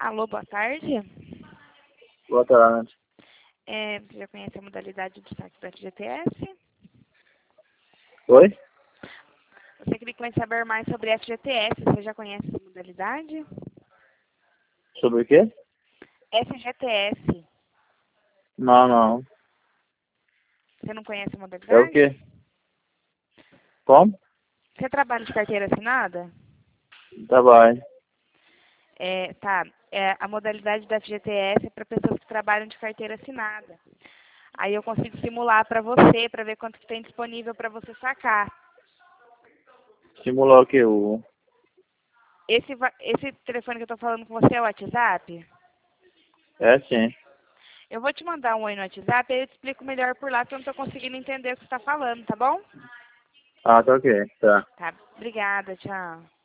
Alô, boa tarde. Boa tarde. Você já conhece a modalidade do saque do FGTS? Oi? Você queria saber mais sobre FGTS, você já conhece essa modalidade? Sobre o quê? FGTS, Não. você não conhece a É modalidade? o quê? Como? Você trabalha de carteira assinada? Trabalho. Tá. A modalidade da FGTS é para pessoas que trabalham de carteira assinada. Aí eu consigo simular para você, para ver quanto que tem disponível para você sacar. Simular o quê? O... Esse telefone que eu estou falando com você é o WhatsApp? É sim. Eu vou te mandar um oi no WhatsApp e eu te explico melhor por lá, porque eu não estou conseguindo entender o que você está falando, tá bom? Ah, tá ok. Tá. Tá. Obrigada, tchau.